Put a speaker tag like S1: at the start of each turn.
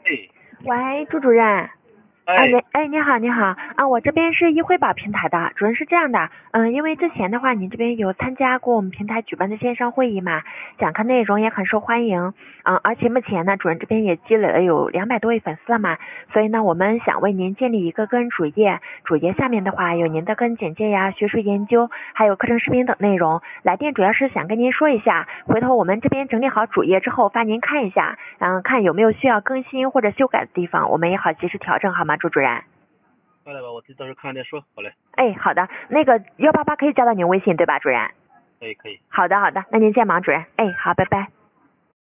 S1: 喂，朱主任。你好，你好啊，我这边是易惠宝平台的，主任是这样的，因为之前的话，您这边有参加过我们平台举办的线上会议嘛，讲课内容也很受欢迎，而且目前呢，主任这边也积累了有200多位粉丝了嘛，所以呢，我们想为您建立一个个人主页，主页下面的话有您的个人简介呀、学术研究，还有课程视频等内容。来电主要是想跟您说一下，回头我们这边整理好主页之后发您看一下，看有没有需要更新或者修改的地方，我们也好及时调整，好吗，朱主任？
S2: 好嘞吧，我自己到时候看再说。好嘞。
S1: 好的，那个188可以加到您微信对吧，主任？
S2: 可以。
S1: 好的，那您见忙，主任。好，拜拜。